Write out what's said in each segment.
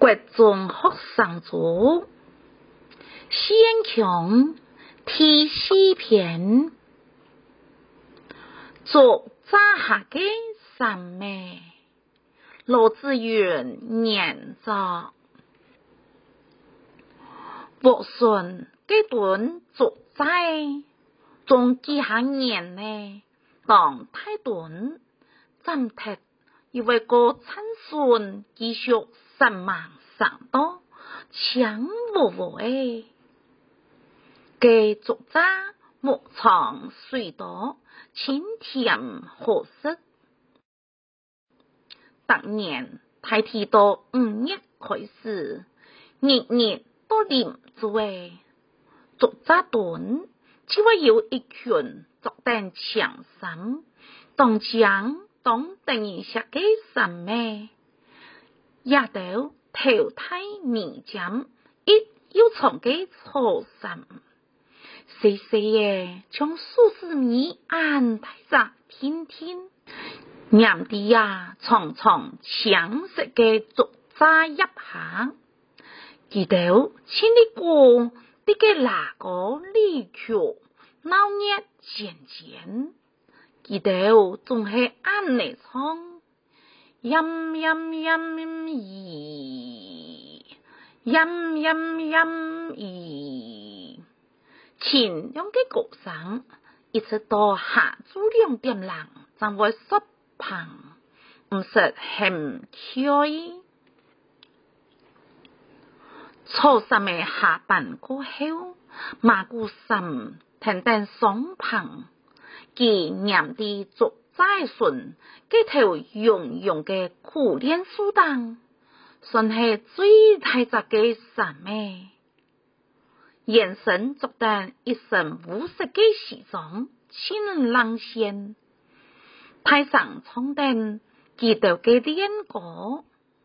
国中学生组先强第4篇，作者下嘅三妹罗志远研作，博顺嘅段作者从几下年呢，当太短暂停，因为个参孙继续神忙上多，强无无诶。嘅作者木藏水多，清甜可食。当年太提到5月开始，日日都啉住诶。作者短，只会有一群作等强心，当将当等于下嘅什么，也都头太面尖，一又从嘅错心。细细嘅将数字米按太杂听听，念啲呀常常强势嘅作者一下，记到请你过啲嘅哪个离曲闹热渐渐，记到仲系按嚟唱，音音音咦，音音音咦。前两个歌声一直到下午2点lang，才会失棚，唔识很开。初三嘅下班过后，马古森停定双棚，佢念啲作债顺，佢头用用嘅苦练书档，算系最大只嘅什么？眼神作得一身无色嘅西装，清冷线，台上冲灯，记到嘅练歌，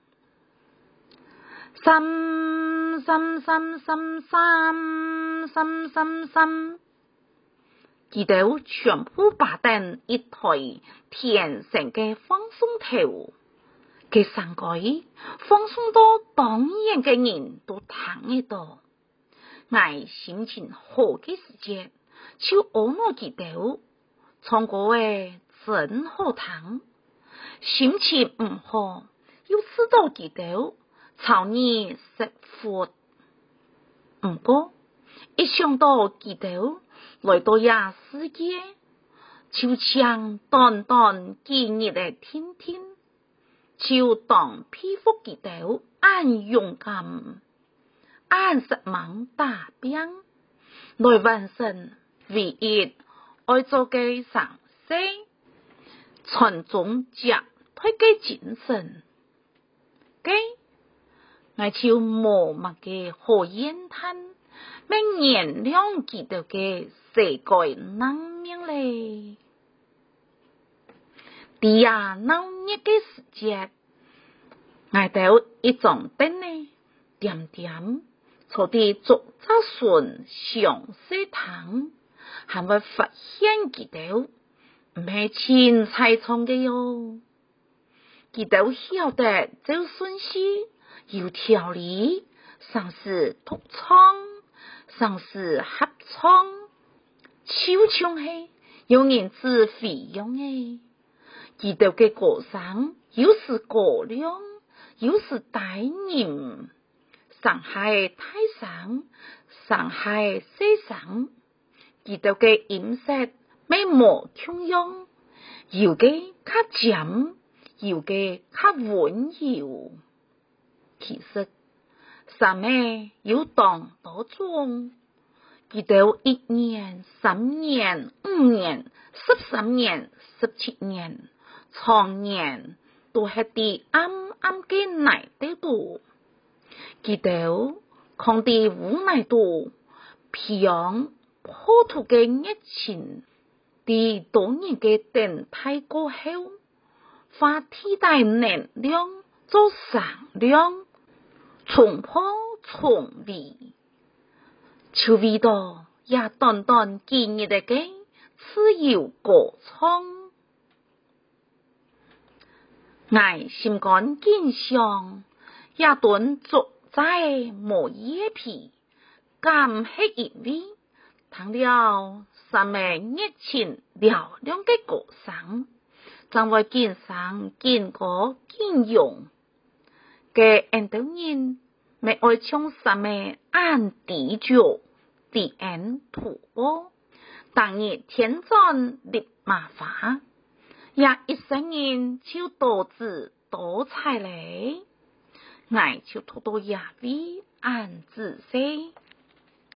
三三三三三三三三，记到全部把灯一台天成嘅放松头，嘅三个放松到当然嘅人都躺喺度。我心情好嘅时节，就按我记到，唱歌诶真好听。心情唔好，又知道记到，朝你食苦。唔过，一想到记到来到呀世界，就像短短几日嘅天天，就当佩服记到按勇敢。按实忙大兵来完成唯一爱做嘅上司，从中接推嘅精神，嘅我就默默嘅好言叹，明年亮记到嘅世界难命咧。啲呀闹热嘅时节，我到一种灯呢，点点。坐啲作者顺上西堂，还会发现记到唔系钱财创嘅哟。记到晓得做顺序有条理，上是独创，上是合创，超像系有人知费用嘅。记到嘅歌声又是过量，又是大人。上海太上，上海西上，记到嘅饮食没无穷样，有嘅较咸，有嘅较温柔。其实，什么有当多种，记到1年、3年、5年、13年、17年、长年，都系啲啱啱嘅奶得度。记到抗地无奈度，培养破土嘅热情，啲多年嘅等待过后，化替代能量做上量，重破重离，就味道也短短几日嘅自由歌唱，我心肝坚强。 也顿作在磨叶皮，甘黑因为谈了三妹热情嘹亮的歌声，将会见上见过见用嘅印度人，咪爱唱三妹按地脚，地安土窝，当日天转立马法，也一生人就多姿多彩嘞。爱就多多也为按自些，